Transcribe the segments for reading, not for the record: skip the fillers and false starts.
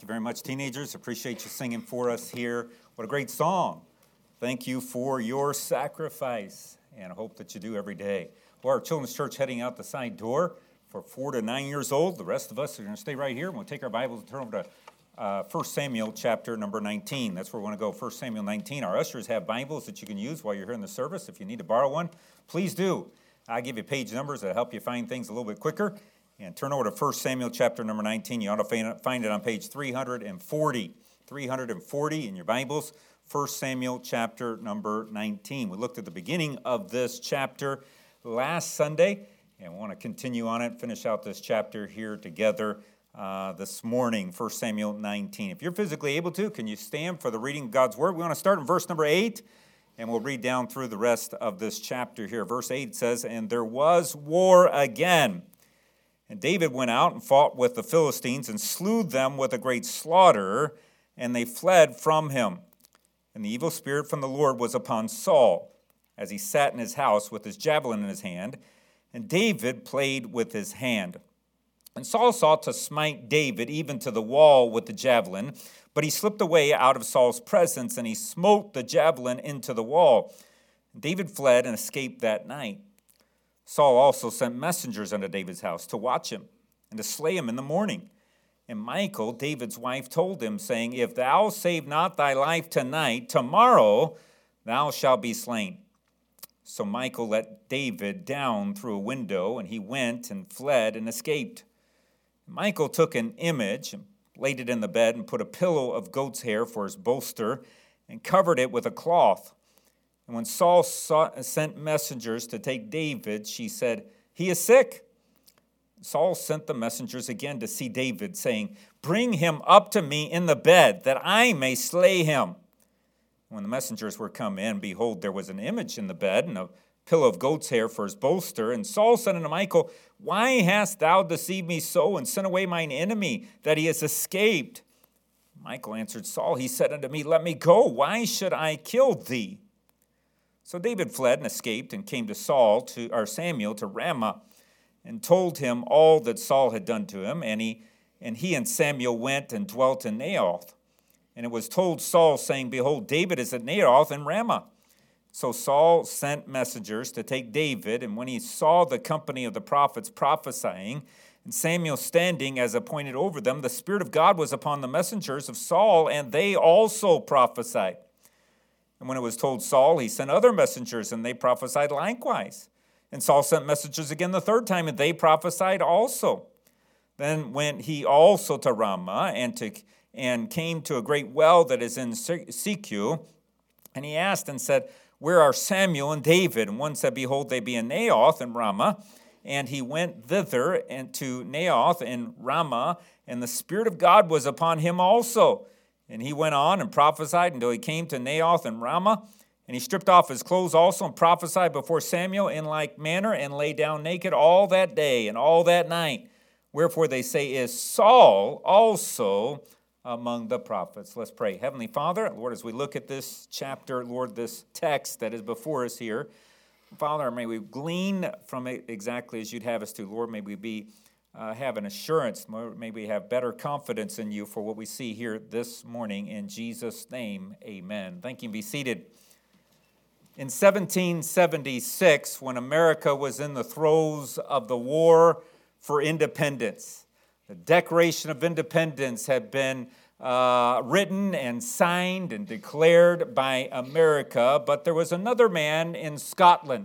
Thank you very much, teenagers. Appreciate you singing for us here. What a great song. Thank you for your sacrifice, and I hope that you do every day. Well, our children's church heading out the side door for 4 to 9 years old. The rest of us are going to stay right here, and we'll take our Bibles and turn over to 1 Samuel chapter number 19. That's where we want to go, 1 Samuel 19. Our ushers have Bibles that you can use while you're here in the service. If you need to borrow one, please do. I'll give you page numbers that help you find things a little bit quicker. And turn over to 1 Samuel chapter number 19. You ought to find it on page 340. 340 in your Bibles. 1 Samuel chapter number 19. We looked at the beginning of this chapter last Sunday, and we want to continue on it, finish out this chapter here together this morning, 1 Samuel 19. If you're physically able to, can you stand for the reading of God's Word? We want to start in verse number 8, and we'll read down through the rest of this chapter here. Verse 8 says, "And there was war again. And David went out and fought with the Philistines and slew them with a great slaughter, and they fled from him. And the evil spirit from the Lord was upon Saul, as he sat in his house with his javelin in his hand, and David played with his hand. And Saul sought to smite David even to the wall with the javelin, but he slipped away out of Saul's presence, and he smote the javelin into the wall. And David fled and escaped that night. Saul also sent messengers unto David's house to watch him and to slay him in the morning. And Michal, David's wife, told him, saying, If thou save not thy life tonight, tomorrow thou shalt be slain. So Michal let David down through a window, and he went and fled and escaped. Michal took an image and laid it in the bed and put a pillow of goat's hair for his bolster and covered it with a cloth. And when Saul sent messengers to take David, she said, He is sick. Saul sent the messengers again to see David, saying, Bring him up to me in the bed, that I may slay him. When the messengers were come in, behold, there was an image in the bed, and a pillow of goat's hair for his bolster. And Saul said unto Michal, Why hast thou deceived me so, and sent away mine enemy, that he has escaped? Michal answered Saul, He said unto me, Let me go, why should I kill thee? So David fled and escaped and came to Samuel to Ramah, and told him all that Saul had done to him. And he and Samuel went and dwelt in Naioth. And it was told Saul, saying, Behold, David is at Naioth in Ramah. So Saul sent messengers to take David, and when he saw the company of the prophets prophesying, and Samuel standing as appointed over them, the Spirit of God was upon the messengers of Saul, and they also prophesied. And when it was told Saul, he sent other messengers, and they prophesied likewise. And Saul sent messengers again the third time, and they prophesied also. Then went he also to Ramah, and came to a great well that is in Secu. And he asked and said, Where are Samuel and David? And one said, Behold, they be in Naioth in Ramah. And he went thither and to Naioth in Ramah, and the Spirit of God was upon him also. And he went on and prophesied until he came to Naioth and Ramah. And he stripped off his clothes also and prophesied before Samuel in like manner, and lay down naked all that day and all that night. Wherefore they say, Is Saul also among the prophets? Let's pray. Heavenly Father, Lord, as we look at this chapter, Lord, this text that is before us here, Father, may we glean from it exactly as you'd have us to. Lord, may we have an assurance. May we have better confidence in you for what we see here this morning. In Jesus' name, amen. Thank you. Be seated. In 1776, when America was in the throes of the war for independence, the Declaration of Independence had been written and signed and declared by America, but there was another man in Scotland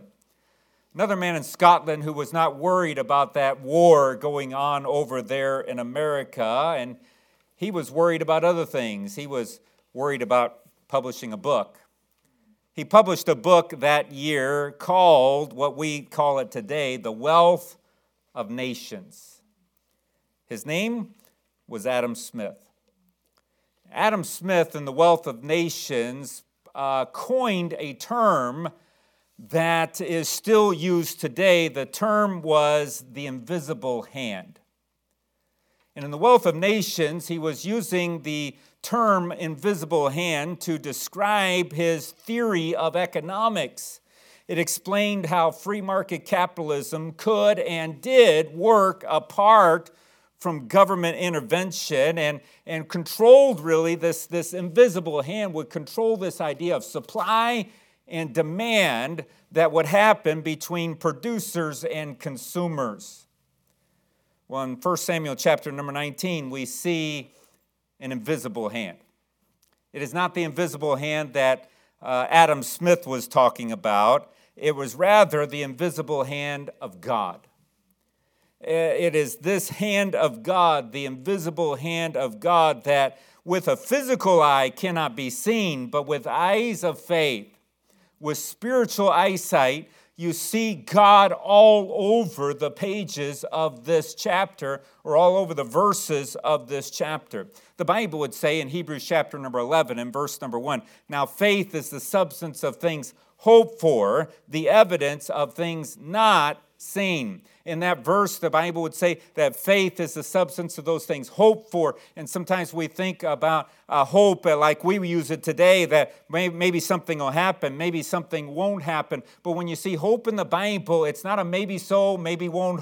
who was not worried about that war going on over there in America, and he was worried about other things. He was worried about publishing a book. He published a book that year called, what we call it today, The Wealth of Nations. His name was Adam Smith. Adam Smith in The Wealth of Nations coined a term that is still used today. The term was the invisible hand. And in The Wealth of Nations, he was using the term invisible hand to describe his theory of economics. It explained how free market capitalism could and did work apart from government intervention and controlled really this invisible hand would control this idea of supply and demand that would happen between producers and consumers. Well, in 1 Samuel chapter number 19, we see an invisible hand. It is not the invisible hand that Adam Smith was talking about. It was rather the invisible hand of God. It is this hand of God, the invisible hand of God, that with a physical eye cannot be seen, but with eyes of faith, with spiritual eyesight, you see God all over the pages of this chapter, or all over the verses of this chapter. The Bible would say in Hebrews chapter number 11 and verse number 1, now faith is the substance of things hoped for, the evidence of things not seen. In that verse, the Bible would say that faith is the substance of those things hoped for. And sometimes we think about hope like we use it today, that maybe something will happen, maybe something won't happen. But when you see hope in the Bible, it's not a maybe so, maybe won't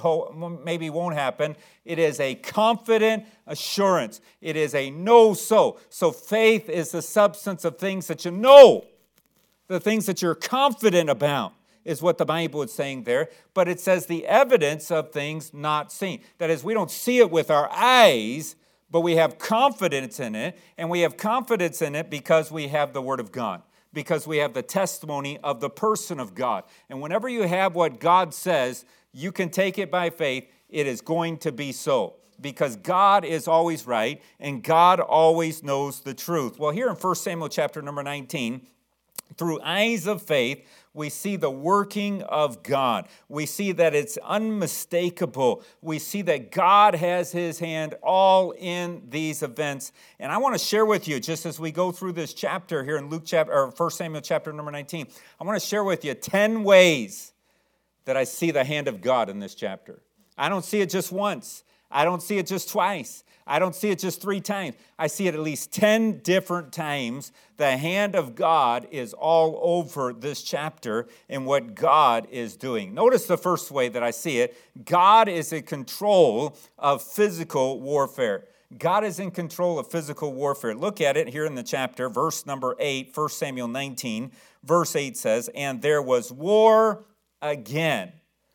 happen. It is a confident assurance. It is a no so. So faith is the substance of things that you know, the things that you're confident about, is what the Bible is saying there. But it says the evidence of things not seen. That is, we don't see it with our eyes, but we have confidence in it. And we have confidence in it because we have the Word of God, because we have the testimony of the person of God. And whenever you have what God says, you can take it by faith. It is going to be so, because God is always right and God always knows the truth. Well, here in 1 Samuel chapter number 19, through eyes of faith, we see the working of God. We see that it's unmistakable. We see that God has his hand all in these events. And I want to share with you, just as we go through this chapter here in 1 Samuel chapter number 19, I want to share with you 10 ways that I see the hand of God in this chapter. I don't see it just once. I don't see it just twice. I don't see it just 3 times. I see it at least 10 different times. The hand of God is all over this chapter and what God is doing. Notice the first way that I see it. God is in control of physical warfare. God is in control of physical warfare. Look at it here in the chapter, verse number 8, 1 Samuel 19. Verse 8 says, and there was war again.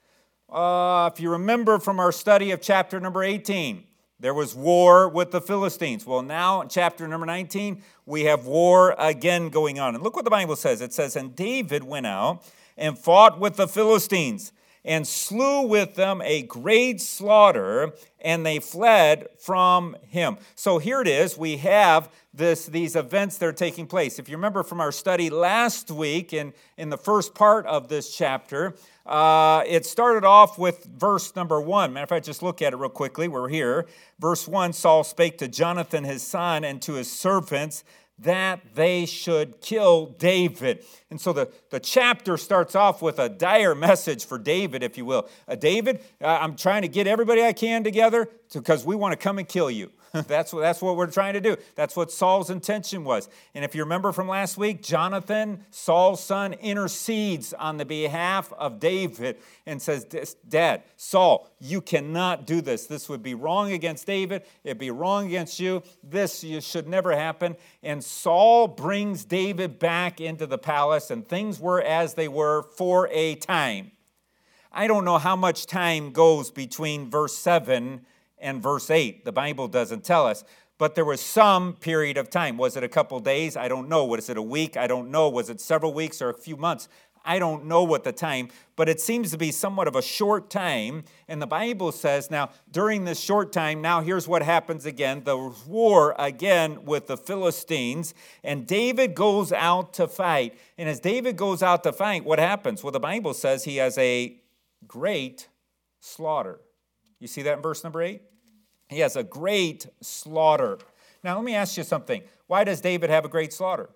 If you remember from our study of chapter number 18, there was war with the Philistines. Well, now in chapter number 19, we have war again going on. And look what the Bible says. It says, and David went out and fought with the Philistines and slew with them a great slaughter, and they fled from him. So here it is. We have these events that are taking place. If you remember from our study last week in the first part of this chapter, it started off with verse number 1. Matter of fact, just look at it real quickly. We're here. Verse 1, Saul spake to Jonathan his son and to his servants that they should kill David. And so the chapter starts off with a dire message for David, if you will. David, I'm trying to get everybody I can together because we want to come and kill you. That's what we're trying to do. That's what Saul's intention was. And if you remember from last week, Jonathan, Saul's son, intercedes on the behalf of David and says, Dad, Saul, you cannot do this. This would be wrong against David. It'd be wrong against you. This should never happen. And Saul brings David back into the palace, and things were as they were for a time. I don't know how much time goes between verse 7 and verse 8. The Bible doesn't tell us. But there was some period of time. Was it a couple days? I don't know. Was it a week? I don't know. Was it several weeks or a few months? I don't know what the time, but it seems to be somewhat of a short time. And the Bible says, now, during this short time, now here's what happens again. The war again with the Philistines. And David goes out to fight. And as David goes out to fight, what happens? Well, the Bible says he has a great slaughter. You see that in verse number 8? He has a great slaughter. Now, let me ask you something. Why does David have a great slaughter?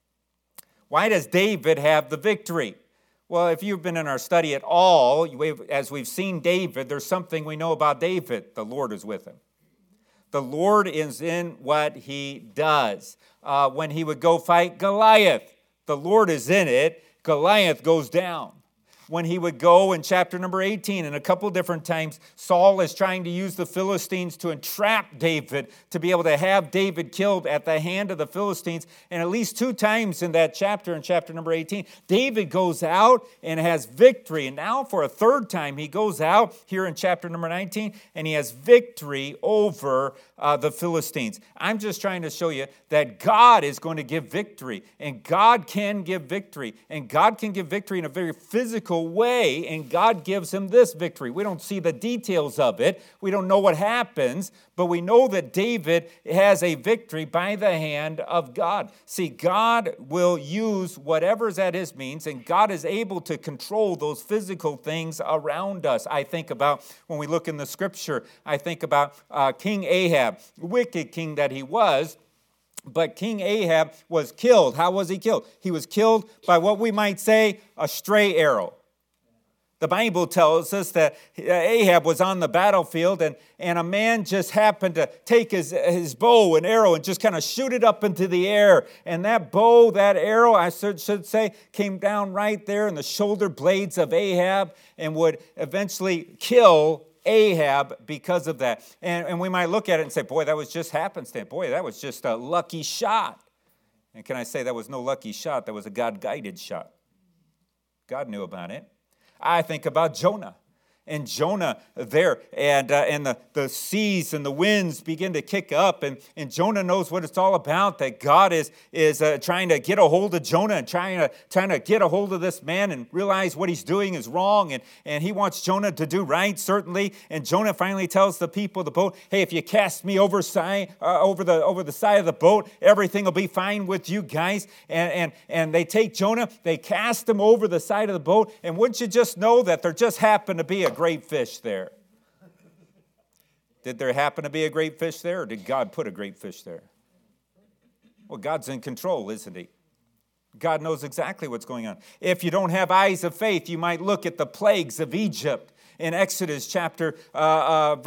Why does David have the victory? Well, if you've been in our study at all, as we've seen David, there's something we know about David. The Lord is with him. The Lord is in what he does. When he would go fight Goliath, the Lord is in it. Goliath goes down. when he would go in chapter number 18, and a couple different times, Saul is trying to use the Philistines to entrap David, to be able to have David killed at the hand of the Philistines. And at least 2 times in that chapter, in chapter number 18, David goes out and has victory. And now for a 3rd time, he goes out here in chapter number 19, and he has victory over the Philistines. I'm just trying to show you that God is going to give victory, and God can give victory, and God can give victory in a very physical way, and God gives him this victory. We don't see the details of it. We don't know what happens, but we know that David has a victory by the hand of God. See, God will use whatever's at his means, and God is able to control those physical things around us. I think about, when we look in the scripture, I think about King Ahab, wicked king that he was. But King Ahab was killed. How was he killed? He was killed by what we might say a stray arrow. The Bible tells us that Ahab was on the battlefield, and a man just happened to take his bow and arrow and just kind of shoot it up into the air. And that bow, that arrow, I should say, came down right there in the shoulder blades of Ahab and would eventually kill Ahab because of that. And we might look at it and say, boy, that was just happenstance. Boy, that was just a lucky shot. And can I say that was no lucky shot? That was a God-guided shot. God knew about it. I think about Jonah. And Jonah there, and the seas and the winds begin to kick up, and Jonah knows what it's all about, that God is trying to get a hold of Jonah and trying to get a hold of this man and realize what he's doing is wrong, and he wants Jonah to do right, certainly. And Jonah finally tells the people of the boat, hey, if you cast me over the side of the boat, everything will be fine with you guys. And they take Jonah, they cast him over the side of the boat, and wouldn't you just know that there just happened to be a great fish there? Did there happen to be a great fish there, or did God put a great fish there? Well, God's in control, isn't he? God knows exactly what's going on. If you don't have eyes of faith, you might look at the plagues of Egypt in Exodus chapter 5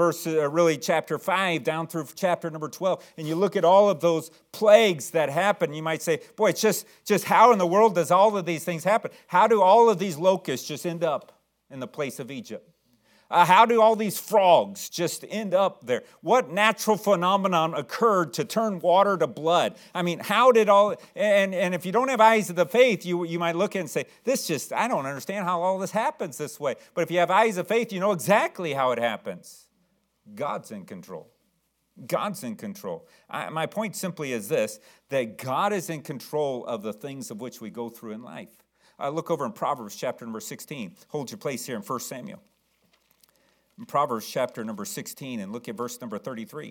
down through chapter number 12, and you look at all of those plagues that happen. You might say, boy, it's just how in the world does all of these things happen? How do all of these locusts just end up in the place of Egypt? How do all these frogs just end up there? What natural phenomenon occurred to turn water to blood? I mean, how did all, and if you don't have eyes of the faith, you might look at it and say, I don't understand how all this happens this way. But if you have eyes of faith, you know exactly how it happens. God's in control. God's in control. My point simply is this, that God is in control of the things of which we go through in life. Look over in Proverbs chapter number 16. Hold your place here in 1 Samuel. In Proverbs chapter number 16, and look at verse number 33.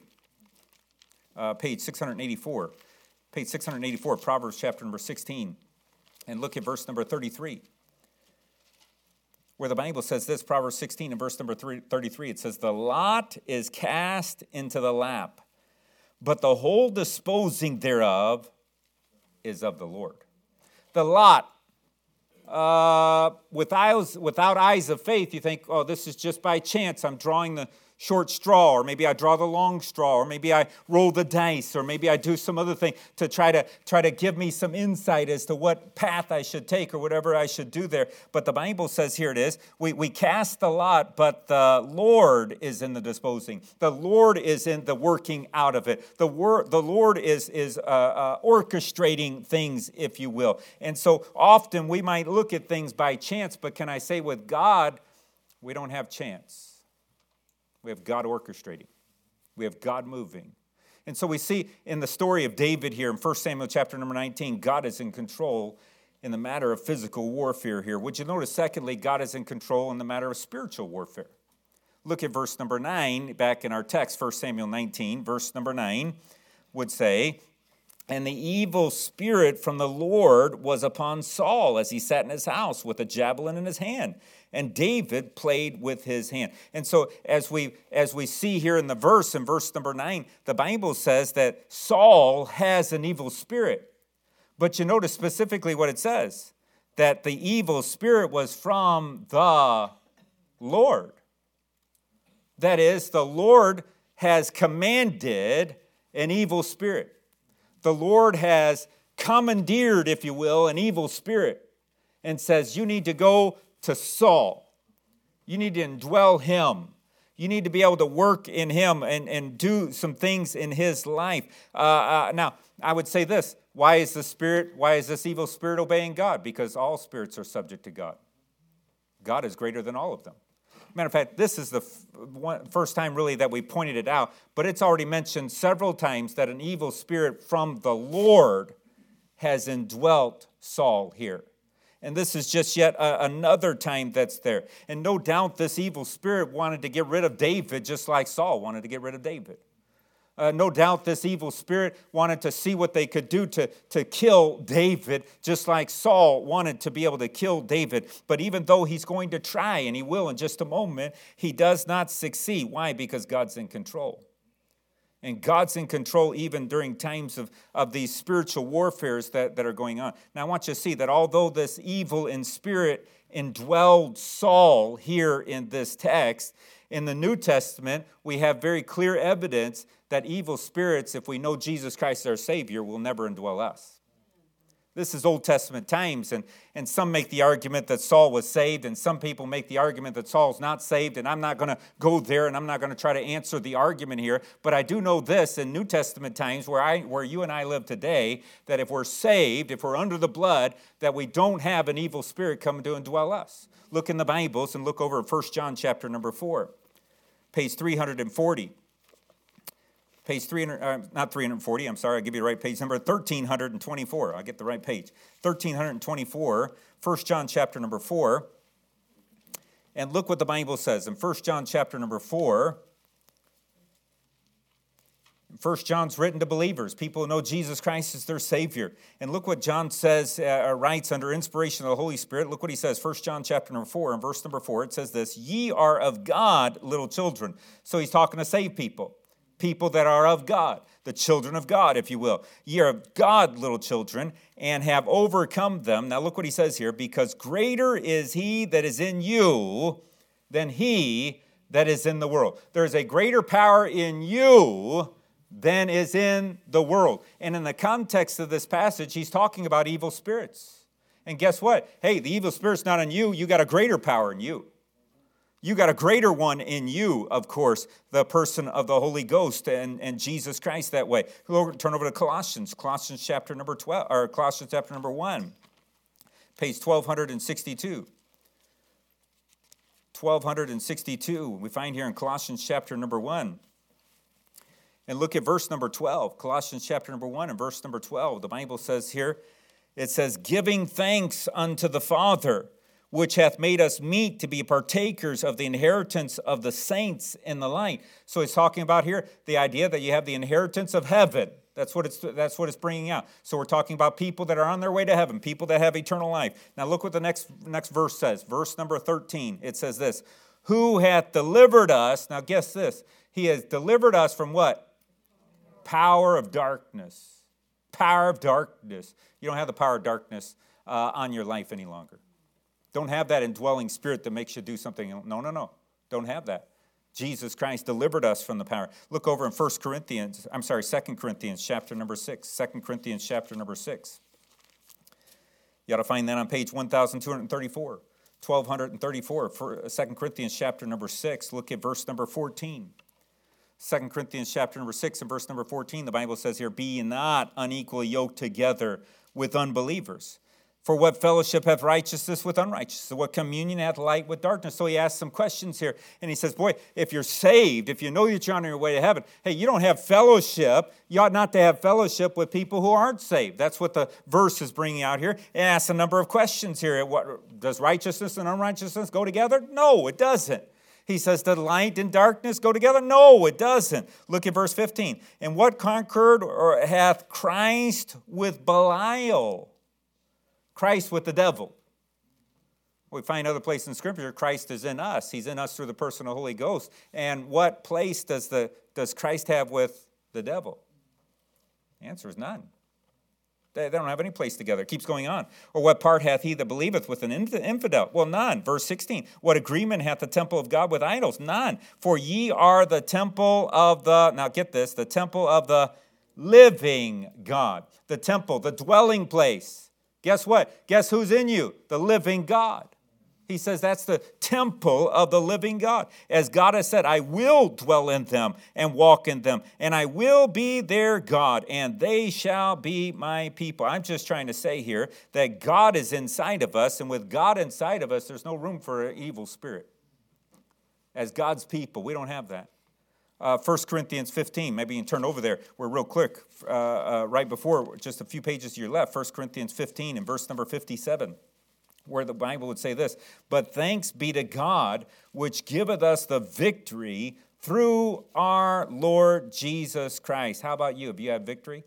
Page 684. Page 684, Proverbs chapter number 16. And look at verse number 33. Where the Bible says this, Proverbs 16 and verse number 33, it says, the lot is cast into the lap, but the whole disposing thereof is of the Lord. The lot, without eyes of faith, you think, oh, this is just by chance. I'm drawing the short straw, or maybe I draw the long straw, or maybe I roll the dice, or maybe I do some other thing to try to give me some insight as to what path I should take or whatever I should do there. But the Bible says, here it is, we cast the lot, but the Lord is in the disposing. The Lord is in the working out of it. The Lord is orchestrating things, if you will. And so often we might look at things by chance, but can I say with God, we don't have chance. We have God orchestrating. We have God moving. And so we see in the story of David here in 1 Samuel chapter number 19, God is in control in the matter of physical warfare here. Would you notice, secondly, God is in control in the matter of spiritual warfare? Look at verse number 9 back in our text, 1 Samuel 19. Verse number 9 would say, and the evil spirit from the Lord was upon Saul as he sat in his house with a javelin in his hand. And David played with his hand. And so as we see here in the verse, in verse number 9, the Bible says that Saul has an evil spirit. But you notice specifically what it says, that the evil spirit was from the Lord. That is, the Lord has commanded an evil spirit. The Lord has commandeered, if you will, an evil spirit and says, you need to go to Saul. You need to indwell him. You need to be able to work in him and do some things in his life. Now, I would say this. Why is this evil spirit obeying God? Because all spirits are subject to God. God is greater than all of them. Matter of fact, this is the first time really that we pointed it out, but it's already mentioned several times that an evil spirit from the Lord has indwelt Saul here. And this is just yet another time that's there. And no doubt this evil spirit wanted to get rid of David just like Saul wanted to get rid of David. No doubt this evil spirit wanted to see what they could do to kill David, just like Saul wanted to be able to kill David. But even though he's going to try, and he will in just a moment, he does not succeed. Why? Because God's in control. And God's in control even during times of these spiritual warfares that are going on. Now, I want you to see that although this evil in spirit indwelled Saul here in this text, in the New Testament, we have very clear evidence that evil spirits, if we know Jesus Christ as our Savior, will never indwell us. This is Old Testament times, and some make the argument that Saul was saved, and some people make the argument that Saul's not saved, and I'm not going to go there, and I'm not going to try to answer the argument here, but I do know this in New Testament times where you and I live today, that if we're saved, if we're under the blood, that we don't have an evil spirit come to indwell us. Look in the Bibles and look over at 1 John chapter number 4, page 340. Page 340, I'm sorry, I'll give you the right page number, 1324. I'll get the right page. 1324, 1 John chapter number 4. And look what the Bible says in 1 John chapter number 4. 1 John's written to believers, people who know Jesus Christ is their Savior. And look what John says, writes under inspiration of the Holy Spirit. Look what he says, 1 John chapter number 4, and verse number 4. It says this, ye are of God, little children. So he's talking to saved people. People that are of God, the children of God, if you will. Ye are of God, little children, and have overcome them. Now look what he says here, because greater is he that is in you than he that is in the world. There is a greater power in you than is in the world. And in the context of this passage, he's talking about evil spirits. And guess what? Hey, the evil spirit's not in you. You got a greater power in you. You got a greater one in you, of course, the person of the Holy Ghost and Jesus Christ that way. Turn over to Colossians chapter number 12, or Colossians chapter number 1, page 1262. 1262, we find here in Colossians chapter number 1. And look at verse number 12, Colossians chapter number 1 and verse number 12. The Bible says here, it says, giving thanks unto the Father, which hath made us meet to be partakers of the inheritance of the saints in the light. So he's talking about here the idea that you have the inheritance of heaven. That's what it's bringing out. So we're talking about people that are on their way to heaven, people that have eternal life. Now look what the next verse says. Verse number 13. It says this, who hath delivered us, now guess this, he has delivered us from what? Power of darkness. Power of darkness. You don't have the power of darkness on your life any longer. Don't have that indwelling spirit that makes you do something. No. Don't have that. Jesus Christ delivered us from the power. Look over in 2 Corinthians chapter number 6. 2 Corinthians chapter number 6. You ought to find that on page 1234. 1234, 2 Corinthians chapter number 6. Look at verse number 14. 2 Corinthians chapter number 6 and verse number 14, the Bible says here, be ye not unequally yoked together with unbelievers. For what fellowship hath righteousness with unrighteousness? What communion hath light with darkness? So he asks some questions here. And he says, boy, if you're saved, if you know that you're on your way to heaven, hey, you don't have fellowship. You ought not to have fellowship with people who aren't saved. That's what the verse is bringing out here. It asks a number of questions here. Does righteousness and unrighteousness go together? No, it doesn't. He says, did light and darkness go together? No, it doesn't. Look at verse 15. And what conquered or hath Christ with Belial? Christ with the devil. We find other places in Scripture, Christ is in us. He's in us through the person of the Holy Ghost. And what place does Christ have with the devil? The answer is none. They don't have any place together. It keeps going on. Or what part hath he that believeth with an infidel? Well, none. Verse 16. What agreement hath the temple of God with idols? None. For ye are the temple of the, now get this, the temple of the living God. The temple, the dwelling place. Guess what? Guess who's in you? The living God. He says that's the temple of the living God. As God has said, I will dwell in them and walk in them, and I will be their God, and they shall be my people. I'm just trying to say here that God is inside of us, and with God inside of us, there's no room for an evil spirit. As God's people, we don't have that. 1 Corinthians 15, maybe you can turn over there. We're real quick, right before, just a few pages to your left, 1 Corinthians 15 and verse number 57. Where the Bible would say this, but thanks be to God, which giveth us the victory through our Lord Jesus Christ. How about you? Have you had victory?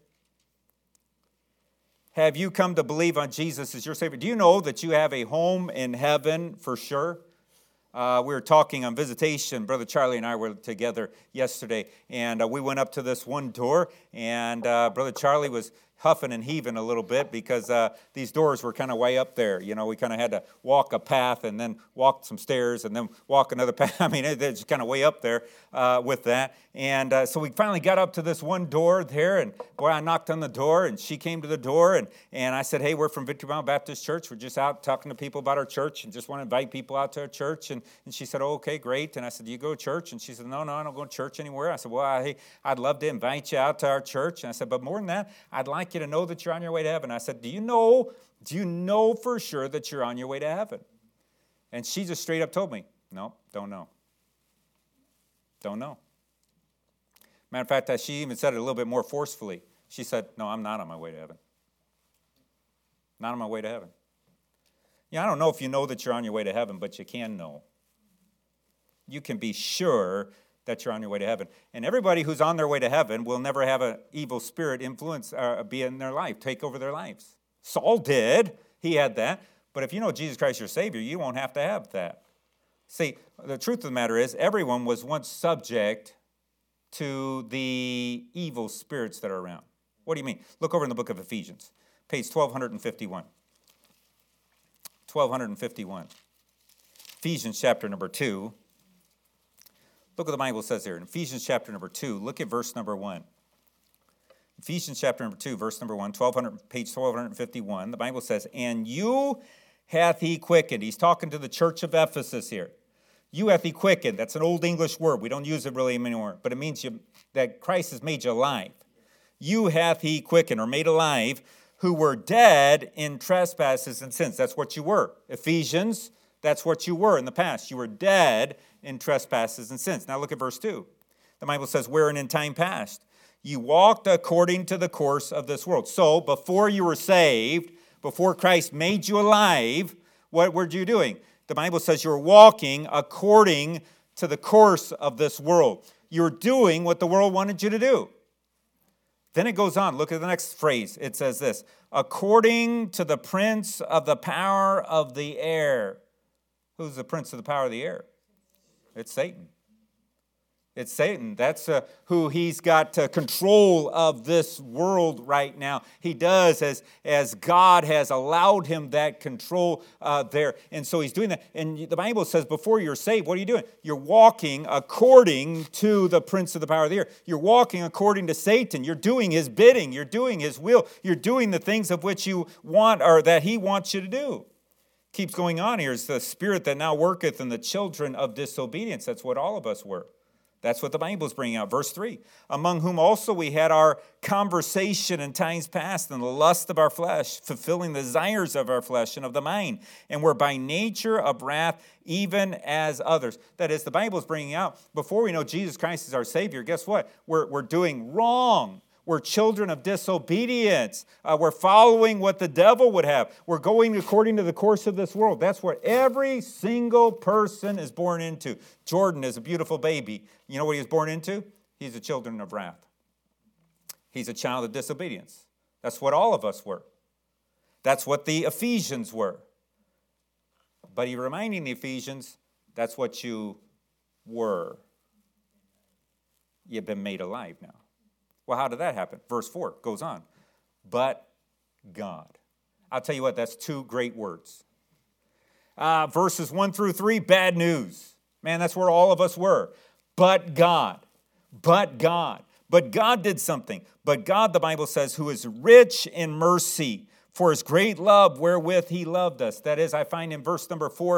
Have you come to believe on Jesus as your Savior? Do you know that you have a home in heaven for sure? We were talking on visitation. Brother Charlie and I were together yesterday, and we went up to this one door, and Brother Charlie was huffing and heaving a little bit because these doors were kind of way up there. You know, we kind of had to walk a path and then walk some stairs and then walk another path. I mean, it's kind of way up there with that. And so we finally got up to this one door there, and boy, I knocked on the door, and she came to the door, and I said, hey, we're from Victory Mountain Baptist Church. We're just out talking to people about our church and just want to invite people out to our church. And she said, oh, okay, great. And I said, do you go to church? And she said, no, I don't go to church anywhere. I said, well, hey, I'd love to invite you out to our church. And I said, but more than that, I'd like you to know that you're on your way to heaven. I said, do you know for sure that you're on your way to heaven? And she just straight up told me, no, don't know. Don't know. Matter of fact, she even said it a little bit more forcefully. She said, no, I'm not on my way to heaven. Not on my way to heaven. Yeah, I don't know if you know that you're on your way to heaven, but you can know. You can be sure that you're on your way to heaven. And everybody who's on their way to heaven will never have an evil spirit influence be in their life, take over their lives. Saul did. He had that. But if you know Jesus Christ your Savior, you won't have to have that. See, the truth of the matter is everyone was once subject to the evil spirits that are around. What do you mean? Look over in the book of Ephesians, page 1251. 1251. Ephesians chapter number 2. Look what the Bible says here. In Ephesians chapter number 2, look at verse number 1. Ephesians chapter number 2, verse number 1, page 1251. The Bible says, and you hath he quickened. He's talking to the church of Ephesus here. You hath he quickened. That's an old English word. We don't use it really anymore, but it means that Christ has made you alive. You hath he quickened, or made alive, who were dead in trespasses and sins. That's what you were. Ephesians, that's what you were in the past. You were dead in trespasses and sins. Now look at verse 2. The Bible says, wherein in time past you walked according to the course of this world. So before you were saved, before Christ made you alive, what were you doing? The Bible says you were walking according to the course of this world. You're doing what the world wanted you to do. Then it goes on. Look at the next phrase. It says this, according to the prince of the power of the air. Who's the prince of the power of the air? It's Satan. It's Satan. That's who he's got control of this world right now. He does as God has allowed him that control there. And so he's doing that. And the Bible says before you're saved, what are you doing? You're walking according to the prince of the power of the air. You're walking according to Satan. You're doing his bidding. You're doing his will. You're doing the things of which you want or that he wants you to do. Keeps going on here. It's the spirit that now worketh in the children of disobedience. That's what all of us were. That's what the Bible is bringing out. Verse 3, among whom also we had our conversation in times past in the lust of our flesh, fulfilling the desires of our flesh and of the mind, and were by nature of wrath, even as others. That is, the Bible is bringing out, before we know Jesus Christ is our Savior, guess what? We're doing wrong. We're children of disobedience. We're following what the devil would have. We're going according to the course of this world. That's what every single person is born into. Jordan is a beautiful baby. You know what he was born into? He's a children of wrath. He's a child of disobedience. That's what all of us were. That's what the Ephesians were. But he's reminding the Ephesians, that's what you were. You've been made alive now. Well, how did that happen? Verse 4 goes on. But God. I'll tell you what, that's two great words. Verses 1 through 3, bad news. Man, that's where all of us were. But God. But God. But God did something. But God, the Bible says, who is rich in mercy, for his great love wherewith he loved us. That is, I find in verse number 4,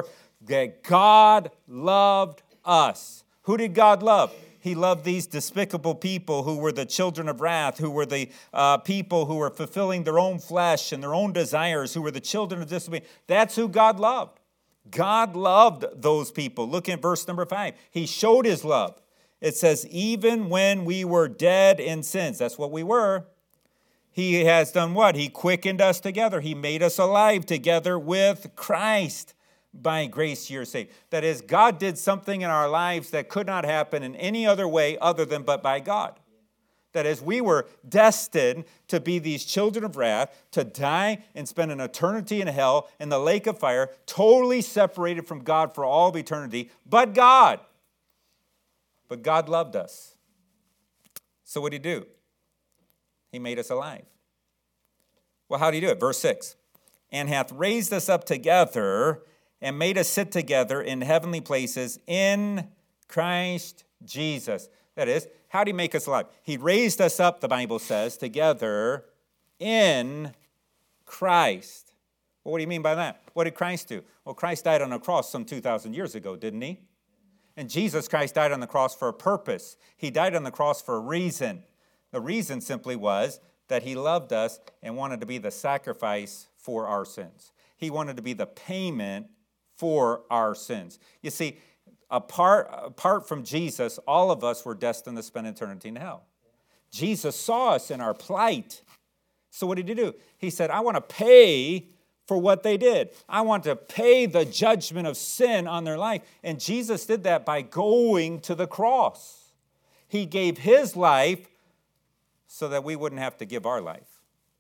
that God loved us. Who did God love? He loved these despicable people who were the children of wrath, who were the people who were fulfilling their own flesh and their own desires, who were the children of disobedience. That's who God loved. God loved those people. Look at verse number 5. He showed his love. It says, even when we were dead in sins, that's what we were, he has done what? He quickened us together. He made us alive together with Christ. By grace you're saved. That is, God did something in our lives that could not happen in any other way other than but by God. That is, we were destined to be these children of wrath, to die and spend an eternity in hell in the lake of fire, totally separated from God for all of eternity, but God. But God loved us. So what did he do? He made us alive. Well, how did he do it? Verse 6. And hath raised us up together and made us sit together in heavenly places in Christ Jesus. That is, how did he make us alive? He raised us up, the Bible says, together in Christ. Well, what do you mean by that? What did Christ do? Well, Christ died on a cross some 2,000 years ago, didn't he? And Jesus Christ died on the cross for a purpose. He died on the cross for a reason. The reason simply was that he loved us and wanted to be the sacrifice for our sins. He wanted to be the payment for our sins. You see, apart from Jesus, all of us were destined to spend eternity in hell. Jesus saw us in our plight. So what did he do? He said, I want to pay for what they did. I want to pay the judgment of sin on their life. And Jesus did that by going to the cross. He gave his life so that we wouldn't have to give our life.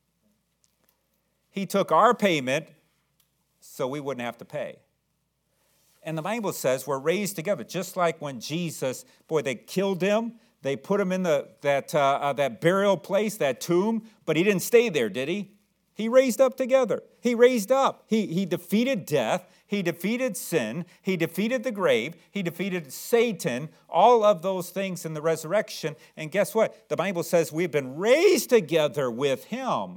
He took our payment so we wouldn't have to pay. And the Bible says we're raised together, just like when Jesus, they killed him. They put him in that burial place, that tomb, but he didn't stay there, did he? He raised up together. He raised up. He defeated death. He defeated sin. He defeated the grave. He defeated Satan, all of those things in the resurrection. And guess what? The Bible says we've been raised together with him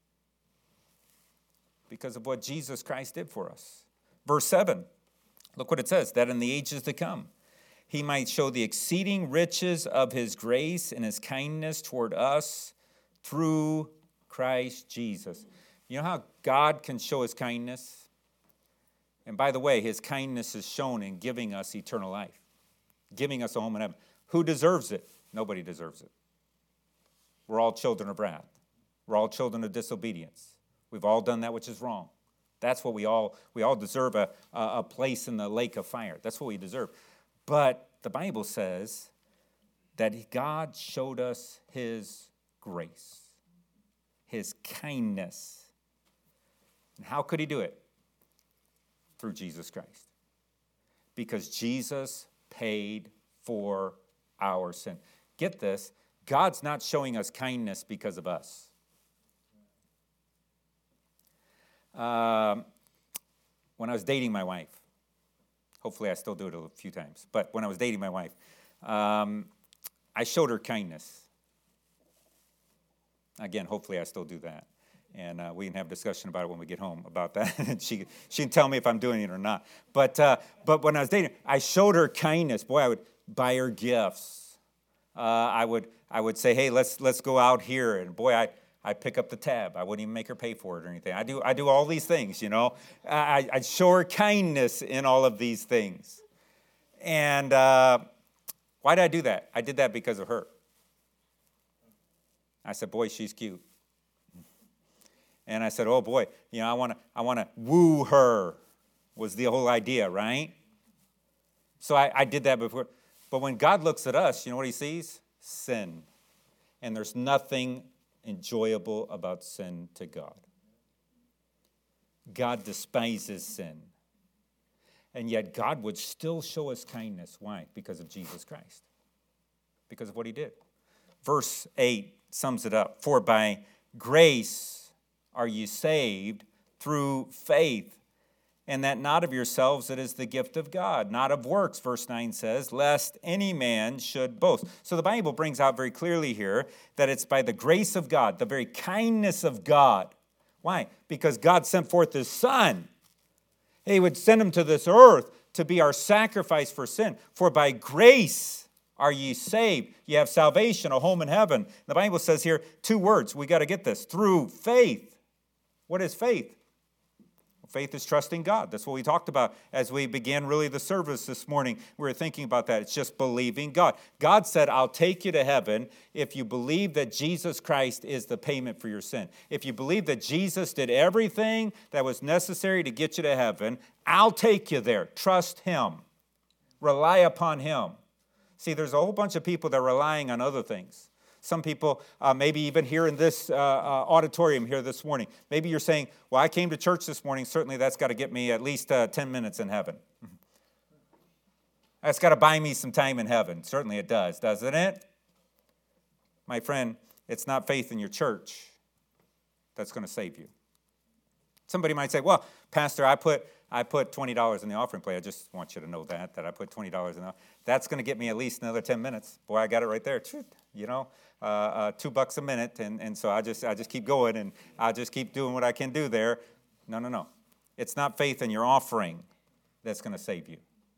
because of what Jesus Christ did for us. Verse 7. Look what it says, that in the ages to come, he might show the exceeding riches of his grace and his kindness toward us through Christ Jesus. You know how God can show his kindness? And by the way, his kindness is shown in giving us eternal life, giving us a home in heaven. Who deserves it? Nobody deserves it. We're all children of wrath. We're all children of disobedience. We've all done that which is wrong. That's what we all deserve, a place in the lake of fire. That's what we deserve. But the Bible says that God showed us his grace, his kindness. And how could he do it? Through Jesus Christ. Because Jesus paid for our sin. Get this, God's not showing us kindness because of us. When I was dating my wife, hopefully I still do it a few times, but when I was dating my wife, I showed her kindness. Again, hopefully I still do that. And we can have a discussion about it when we get home about that. And she can tell me if I'm doing it or not. But when I was dating, I showed her kindness. Boy, I would buy her gifts. I would say, hey, let's go out here. And boy, I'd pick up the tab. I wouldn't even make her pay for it or anything. I do all these things, you know. I'd show her kindness in all of these things. And why did I do that? I did that because of her. I said, boy, she's cute. And I said, oh boy, you know, I want to woo her, was the whole idea, right? So I did that before. But when God looks at us, you know what he sees? Sin. And there's nothing enjoyable about sin to God. God despises sin. And yet God would still show us kindness. Why? Because of Jesus Christ. Because of what he did. Verse 8 sums it up. For by grace are you saved through faith, and that not of yourselves, it is the gift of God, not of works, verse 9 says, lest any man should boast. So the Bible brings out very clearly here that it's by the grace of God, the very kindness of God. Why? Because God sent forth his Son. He would send him to this earth to be our sacrifice for sin. For by grace are ye saved. You have salvation, a home in heaven. The Bible says here 2 words. We got to get this. Through faith. What is faith? Faith is trusting God. That's what we talked about as we began really the service this morning. We were thinking about that. It's just believing God. God said, I'll take you to heaven if you believe that Jesus Christ is the payment for your sin. If you believe that Jesus did everything that was necessary to get you to heaven, I'll take you there. Trust Him. Rely upon Him. See, there's a whole bunch of people that are relying on other things. Some people, maybe even here in this auditorium here this morning, maybe you're saying, well, I came to church this morning. Certainly that's got to get me at least 10 minutes in heaven. That's got to buy me some time in heaven. Certainly it does, doesn't it? My friend, it's not faith in your church that's going to save you. Somebody might say, well, Pastor, I put $20 in the offering plate. I just want you to know that I put $20 in. That's going to get me at least another 10 minutes. Boy, I got it right there. You know, $2 a minute, and so I just keep going, and I just keep doing what I can do there. No. It's not faith in your offering that's going to save you.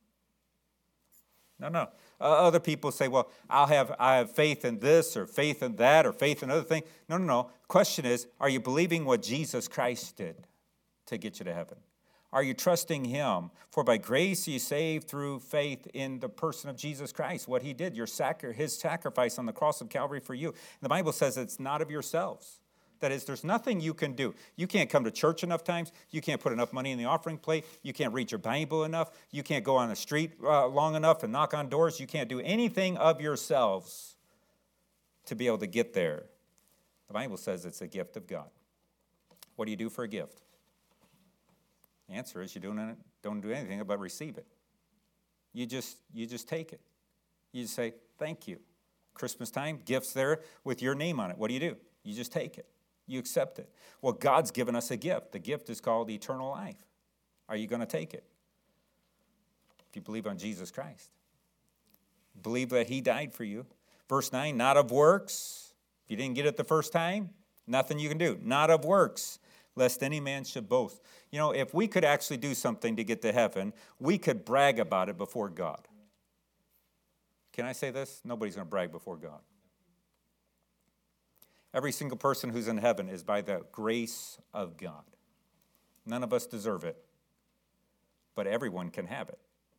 No. Other people say, well, I have faith in this or faith in that or faith in other things. No. Question is, are you believing what Jesus Christ did to get you to heaven? Are you trusting Him? For by grace you saved through faith in the person of Jesus Christ, what He did, His sacrifice on the cross of Calvary for you. And the Bible says it's not of yourselves. That is, there's nothing you can do. You can't come to church enough times. You can't put enough money in the offering plate. You can't read your Bible enough. You can't go on the street long enough and knock on doors. You can't do anything of yourselves to be able to get there. The Bible says it's a gift of God. What do you do for a gift? The answer is you don't do anything but receive it. You just take it. You just say, thank you. Christmas time, gifts there with your name on it. What do? You just take it. You accept it. Well, God's given us a gift. The gift is called eternal life. Are you going to take it? If you believe on Jesus Christ. Believe that He died for you. Verse 9, not of works. If you didn't get it the first time, nothing you can do. Not of works, lest any man should boast. You know, if we could actually do something to get to heaven, we could brag about it before God. Can I say this? Nobody's going to brag before God. Every single person who's in heaven is by the grace of God. None of us deserve it, but everyone can have it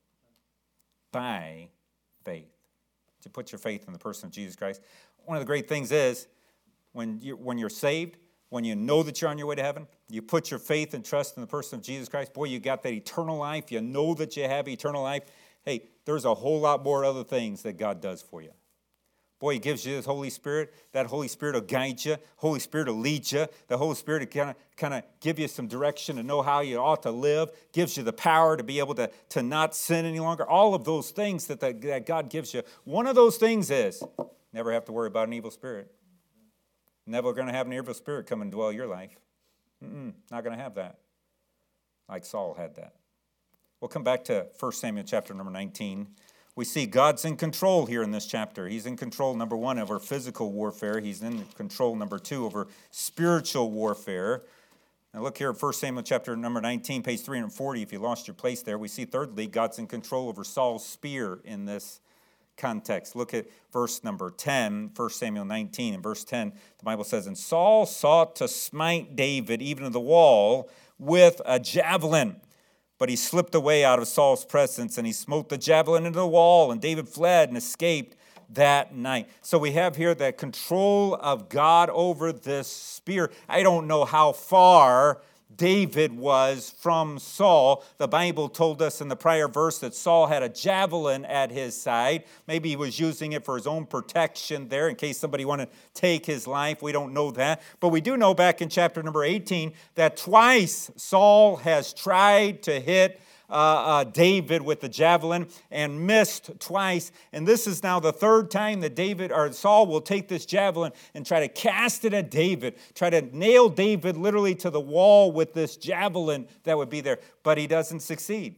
by faith. To put your faith in the person of Jesus Christ. One of the great things is when you're saved, when you know that you're on your way to heaven, you put your faith and trust in the person of Jesus Christ. Boy, you got that eternal life. You know that you have eternal life. Hey, there's a whole lot more other things that God does for you. Boy, He gives you His Holy Spirit. That Holy Spirit will guide you. Holy Spirit will lead you. The Holy Spirit will kind of give you some direction to know how you ought to live. Gives you the power to be able to not sin any longer. All of those things that God gives you. One of those things is never have to worry about an evil spirit. Never going to have an evil spirit come and dwell in your life. Not going to have that. Like Saul had that. We'll come back to 1 Samuel chapter number 19. We see God's in control here in this chapter. He's in control, number 1, over physical warfare. He's in control, number 2, over spiritual warfare. Now look here at 1 Samuel chapter number 19, page 340. If you lost your place there, we see thirdly, God's in control over Saul's spear in this context. Look at verse number 10, 1 Samuel 19. In verse 10, the Bible says, and Saul sought to smite David even to the wall with a javelin. But he slipped away out of Saul's presence, and he smote the javelin into the wall, and David fled and escaped that night. So we have here the control of God over this spear. I don't know how far David was from Saul. The Bible told us in the prior verse that Saul had a javelin at his side. Maybe he was using it for his own protection there in case somebody wanted to take his life. We don't know that. But we do know back in chapter number 18 that twice Saul has tried to hit David with the javelin and missed twice. And this is now the third time that Saul will take this javelin and try to cast it at David, try to nail David literally to the wall with this javelin that would be there. But he doesn't succeed.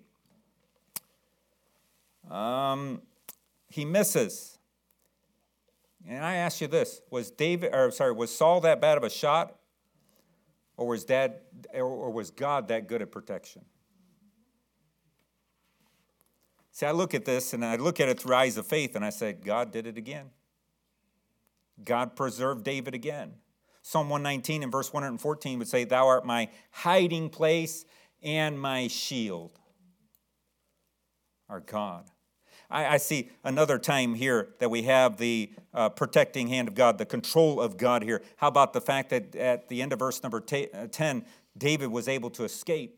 He misses. And I ask you this, was Saul that bad of a shot? Or was God that good at protection? See, I look at this and I look at it through eyes of faith and I say, God did it again. God preserved David again. Psalm 119 and verse 114 would say, Thou art my hiding place and my shield. Our God. I see another time here that we have the protecting hand of God, the control of God here. How about the fact that at the end of verse number 10, David was able to escape?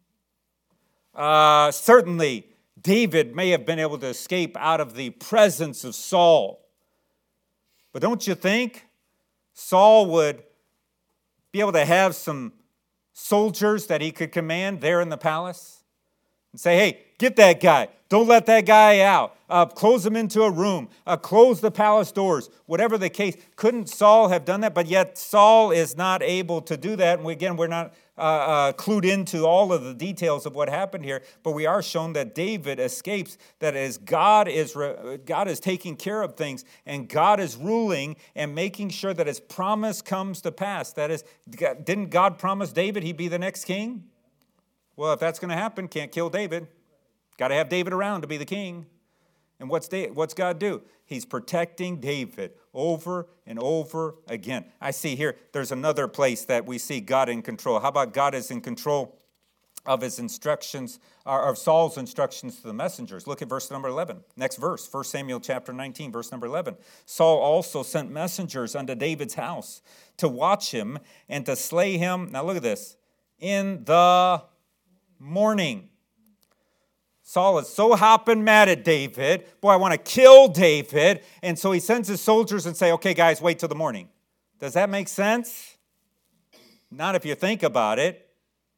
Certainly, David may have been able to escape out of the presence of Saul. But don't you think Saul would be able to have some soldiers that he could command there in the palace? And say, hey, get that guy. Don't let that guy out. Close him into a room. Close the palace doors. Whatever the case. Couldn't Saul have done that? But yet Saul is not able to do that. And again, we're not clued into all of the details of what happened here. But we are shown that David escapes. That is, God is taking care of things. And God is ruling and making sure that his promise comes to pass. That is, didn't God promise David he'd be the next king? Well, if that's going to happen, can't kill David. Got to have David around to be the king. And what's God do? He's protecting David over and over again. I see here, there's another place that we see God in control. How about God is in control of his instructions, of Saul's instructions to the messengers? Look at verse number 11. Next verse, 1 Samuel chapter 19, verse number 11. Saul also sent messengers unto David's house to watch him and to slay him. Now look at this. In the morning. Saul is so hopping mad at David. Boy, I want to kill David. And so he sends his soldiers and say, okay, guys, wait till the morning. Does that make sense? Not if you think about it.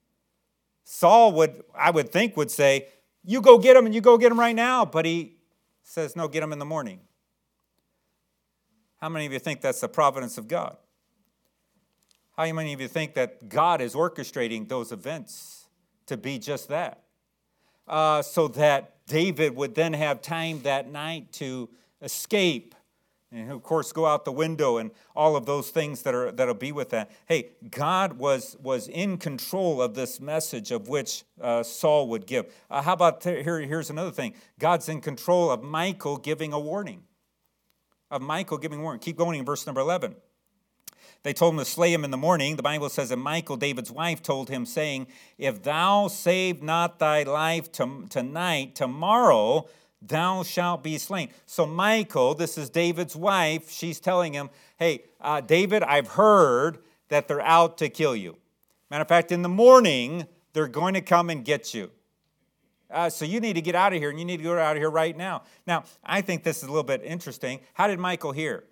Saul I would think, would say, you go get him and you go get him right now. But he says, no, get him in the morning. How many of you think that's the providence of God? How many of you think that God is orchestrating those events to be just that? So that David would then have time that night to escape and, of course, go out the window and all of those things that'll be with that. Hey, God was in control of this message of which Saul would give. How about here's another thing. God's in control of Michal giving a warning. Keep going in verse number 11. They told him to slay him in the morning. The Bible says, and Michal, David's wife, told him, saying, if thou save not thy life tonight, tomorrow thou shalt be slain. So Michal, this is David's wife, she's telling him, hey, David, I've heard that they're out to kill you. Matter of fact, in the morning, they're going to come and get you. So you need to get out of here, and you need to get out of here right now. Now, I think this is a little bit interesting. How did Michal hear?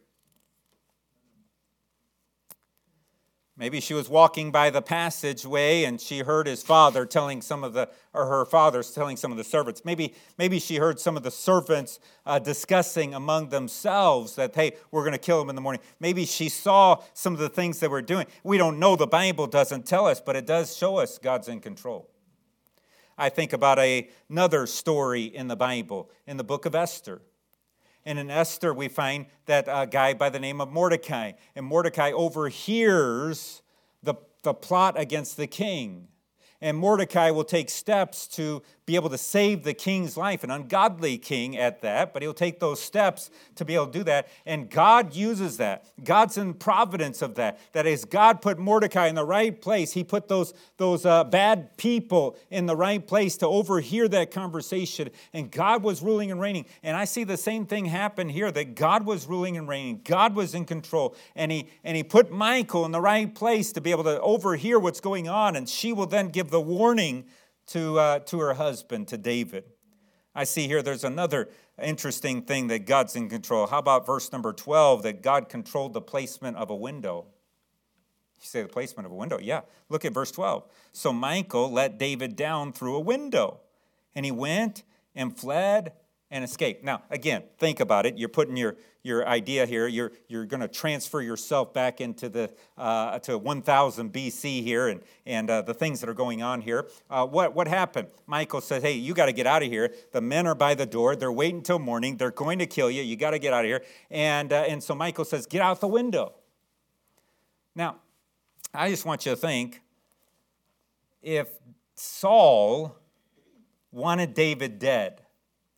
Maybe she was walking by the passageway and she heard his father telling her father's telling some of the servants. Maybe she heard some of the servants discussing among themselves that, hey, we're going to kill him in the morning. Maybe she saw some of the things they were doing. We don't know. The Bible doesn't tell us, but it does show us God's in control. I think about another story in the Bible, in the book of Esther. And in Esther, we find that a guy by the name of Mordecai. And Mordecai overhears the plot against the king. And Mordecai will take steps to be able to save the king's life, an ungodly king at that, but he'll take those steps to be able to do that. And God uses that. God's in providence of that. That is, God put Mordecai in the right place. He put those bad people in the right place to overhear that conversation. And God was ruling and reigning. And I see the same thing happen here, that God was ruling and reigning. God was in control. And he put Michal in the right place to be able to overhear what's going on. And she will then give the warning to her husband, to David. I see here there's another interesting thing that God's in control. How about verse number 12, that God controlled the placement of a window? You say the placement of a window? Yeah. Look at verse 12. So Michal let David down through a window, and he went and fled and escaped. Now, again, think about it. You're putting your idea here. You're going to transfer yourself back into to 1000 BC here and the things that are going on here. What happened? Michal said, hey, you got to get out of here. The men are by the door. They're waiting till morning. They're going to kill you. You got to get out of here. And so Michal says, get out the window. Now, I just want you to think, if Saul wanted David dead,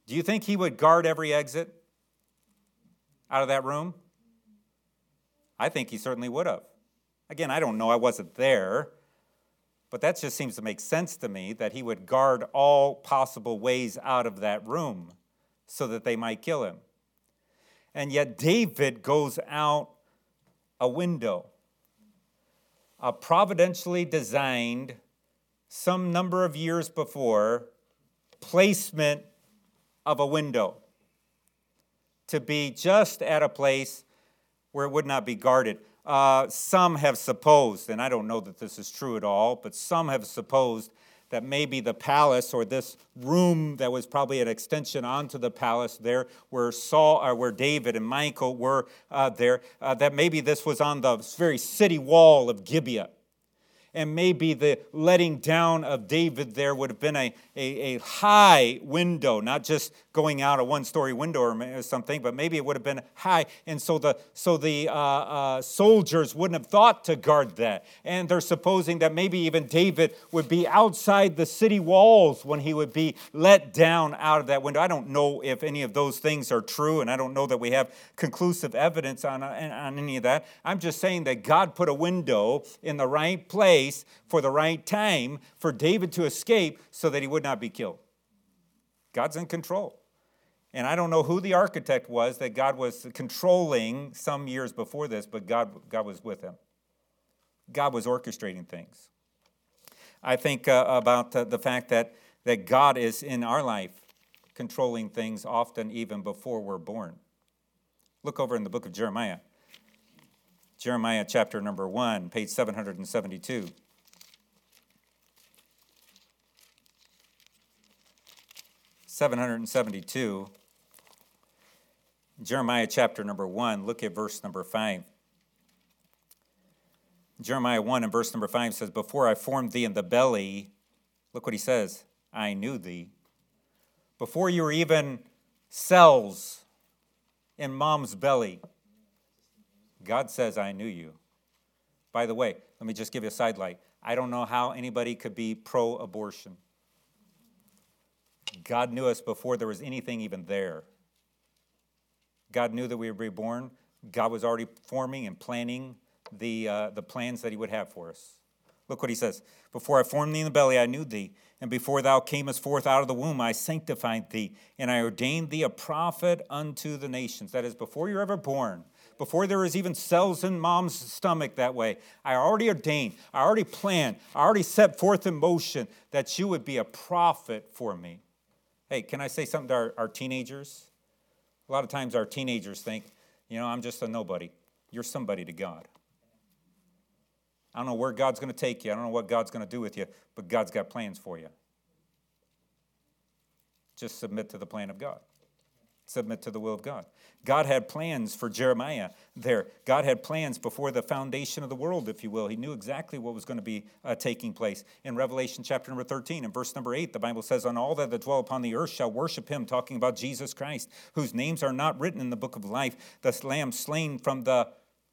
Do you think he would guard every exit out of that room? I think he certainly would have. Again, I don't know, I wasn't there, but that just seems to make sense to me that he would guard all possible ways out of that room so that they might kill him. And yet David goes out a window, a providentially designed, some number of years before, placement of a window to be just at a place where it would not be guarded. Some have supposed, and I don't know that this is true at all, but some have supposed that maybe the palace or this room that was probably an extension onto the palace there where where David and Michal were there, that maybe this was on the very city wall of Gibeah. And maybe the letting down of David there would have been a high window, not just going out a one-story window or something, but maybe it would have been high. And so the soldiers wouldn't have thought to guard that. And they're supposing that maybe even David would be outside the city walls when he would be let down out of that window. I don't know if any of those things are true, and I don't know that we have conclusive evidence on any of that. I'm just saying that God put a window in the right place for the right time for David to escape so that he would not be killed. God's in control. And I don't know who the architect was that God was controlling some years before this, but God was with him. God was orchestrating things. I think about the fact that God is in our life controlling things often even before we're born. Look over in the book of Jeremiah. Jeremiah chapter number 1, page 772. Jeremiah chapter number 1, look at verse number 5. Jeremiah 1 and verse number 5 says, "Before I formed thee in the belly," look what he says, "I knew thee. Before you were even cells in mom's belly, God says, I knew you." By the way, let me just give you a sidelight. I don't know how anybody could be pro-abortion. God knew us before there was anything even there. God knew that we would be born. God was already forming and planning the plans that he would have for us. Look what he says. "Before I formed thee in the belly, I knew thee. And before thou camest forth out of the womb, I sanctified thee. And I ordained thee a prophet unto the nations." That is, before you're ever born, before there was even cells in mom's stomach that way, I already ordained, I already planned, I already set forth in motion that you would be a prophet for me. Hey, can I say something to our teenagers? A lot of times our teenagers think, I'm just a nobody. You're somebody to God. I don't know where God's going to take you. I don't know what God's going to do with you, but God's got plans for you. Just submit to the plan of God. Submit to the will of God. God had plans for Jeremiah there. God had plans before the foundation of the world, if you will. He knew exactly what was going to be taking place. In Revelation chapter number 13 and verse number 8, the Bible says, "On all that dwell upon the earth shall worship him," talking about Jesus Christ, "whose names are not written in the book of life, the Lamb slain from the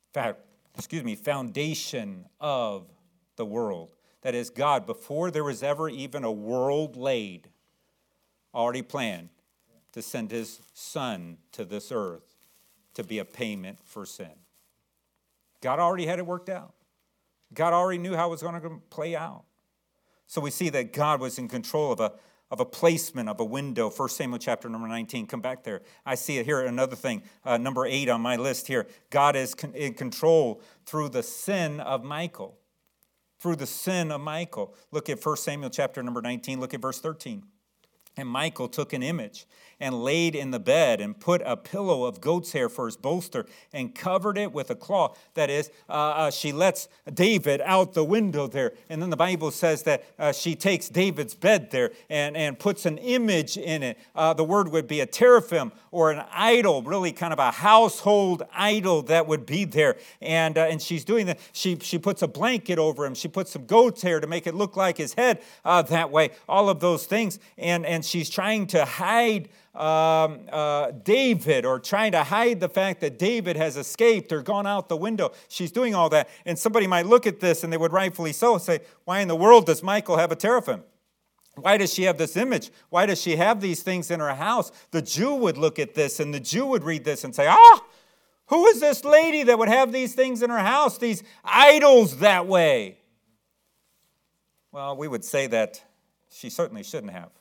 foundation of the world." That is, God, before there was ever even a world laid, already planned to send his son to this earth to be a payment for sin. God already had it worked out. God already knew how it was going to play out. So we see that God was in control of a placement of a window. 1 Samuel chapter number 19. Come back there. I see it here. Another thing, number 8 on my list here. God is in control through the sin of Michal. Through the sin of Michal. Look at 1 Samuel chapter number 19. Look at verse 13. "And Michal took an image and laid in the bed and put a pillow of goat's hair for his bolster and covered it with a cloth." That is, she lets David out the window there. And then the Bible says that she takes David's bed there and puts an image in it. The word would be a teraphim or an idol, really kind of a household idol that would be there. And she's doing that. She puts a blanket over him. She puts some goat's hair to make it look like his head that way. All of those things. And she's trying to hide David, or trying to hide the fact that David has escaped or gone out the window. She's doing all that. And somebody might look at this, and they would rightfully so say, "Why in the world does Michal have a teraphim? Why does she have this image? Why does she have these things in her house? The Jew would look at this, and the Jew would read this and say, who is this lady that would have these things in her house, these idols that way? Well, we would say that she certainly shouldn't have.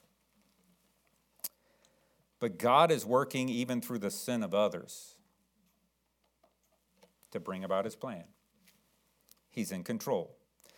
But God is working even through the sin of others to bring about his plan. He's in control.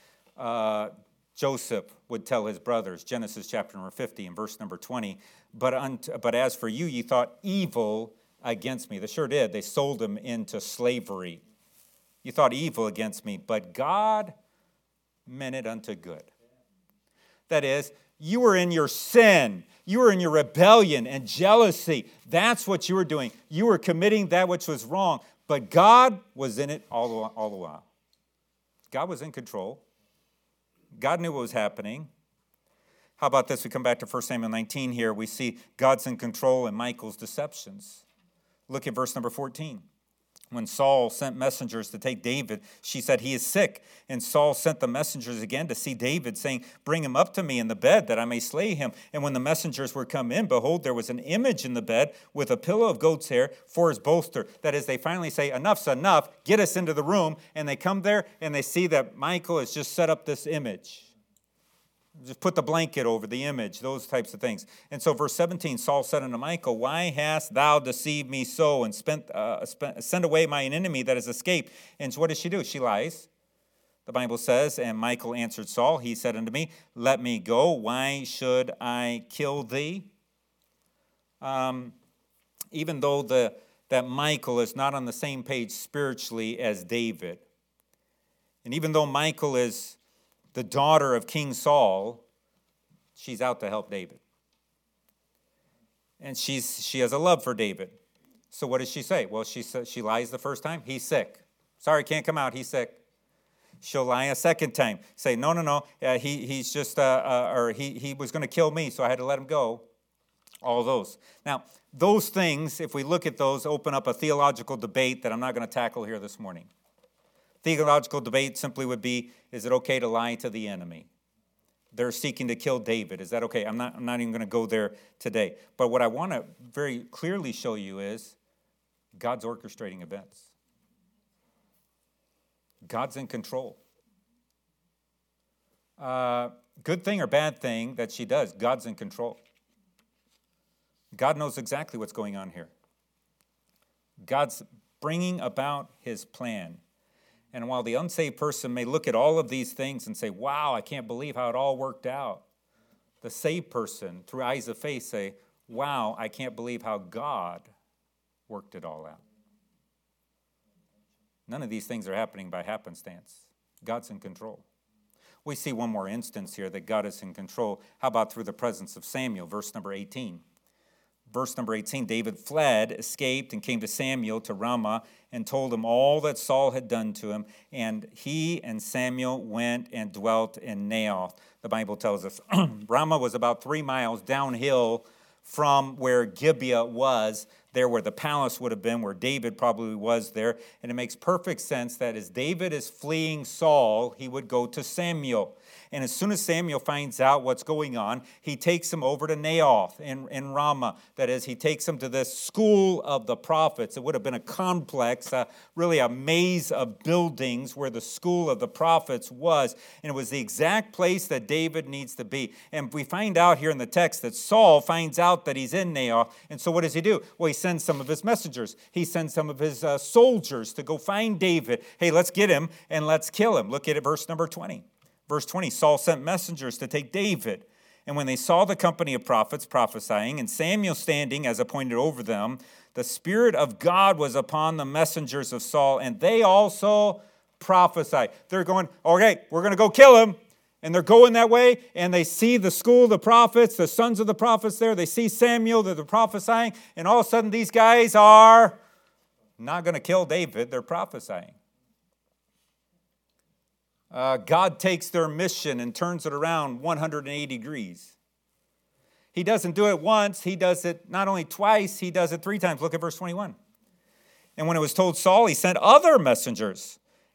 Joseph would tell his brothers, Genesis chapter number 50 and verse number 20, but as for you, ye thought evil against me. They sure did. They sold him into slavery. You thought evil against me, but God meant it unto good. That is, you were in your sin. You were in your rebellion and jealousy. That's what you were doing. You were committing that which was wrong. But God was in it all the while. God was in control. God knew what was happening. How about this? We come back to 1 Samuel 19 here. We see God's in control in Michal's deceptions. Look at verse number 14. When Saul sent messengers to take David, she said, he is sick. And Saul sent the messengers again to see David, saying, bring him up to me in the bed, that I may slay him. And when the messengers were come in, behold, there was an image in the bed with a pillow of goat's hair for his bolster. That is, they finally say, enough's enough, get us into the room. And they come there, and they see that Michal has just set up this image. Just put the blanket over the image, those types of things. And so verse 17, Saul said unto Michal, why hast thou deceived me so, and send away mine enemy that has escaped? And so what does she do? She lies. The Bible says, and Michal answered Saul, he said unto me, let me go, why should I kill thee? Even though that Michal is not on the same page spiritually as David, and even though Michal is the daughter of King Saul, she's out to help David. And she has a love for David. So what does she say? Well, she lies the first time. He's sick. Sorry, can't come out. He's sick. She'll lie a second time. Say, no. He's just, he was going to kill me, so I had to let him go. All those. Now, those things, if we look at those, open up a theological debate that I'm not going to tackle here this morning. Theological debate simply would be, is it okay to lie to the enemy? They're seeking to kill David. Is that okay? I'm not even going to go there today. But what I want to very clearly show you is God's orchestrating events. God's in control. Good thing or bad thing that she does, God's in control. God knows exactly what's going on here. God's bringing about his plan. And while the unsaved person may look at all of these things and say, wow, I can't believe how it all worked out, the saved person, through eyes of faith, say, wow, I can't believe how God worked it all out. None of these things are happening by happenstance. God's in control. We see one more instance here that God is in control. How about through the presence of Samuel, verse number 18? Verse number 18, David fled, escaped, and came to Samuel to Ramah and told him all that Saul had done to him. And he and Samuel went and dwelt in Naioth. The Bible tells us Ramah was about 3 miles downhill from where Gibeah was, there where the palace would have been, where David probably was there. And it makes perfect sense that as David is fleeing Saul, he would go to Samuel. And as soon as Samuel finds out what's going on, he takes him over to Naioth in Ramah. That is, he takes him to this school of the prophets. It would have been a complex, really a maze of buildings where the school of the prophets was. And it was the exact place that David needs to be. And we find out here in the text that Saul finds out that he's in Naioth. And so what does he do? Well, he sends some of his messengers. He sends some of his soldiers to go find David. Hey, let's get him and let's kill him. Look at it, verse number 20. Verse 20, Saul sent messengers to take David. And when they saw the company of prophets prophesying, and Samuel standing as appointed over them, the Spirit of God was upon the messengers of Saul, and they also prophesied. They're going, okay, we're going to go kill him. And they're going that way, and they see the school of the prophets, the sons of the prophets there. They see Samuel, they're prophesying, and all of a sudden these guys are not going to kill David. They're prophesying. God takes their mission and turns it around 180 degrees. He doesn't do it once. He does it not only twice, he does it 3 times. Look at verse 21. And when it was told Saul, he sent other messengers.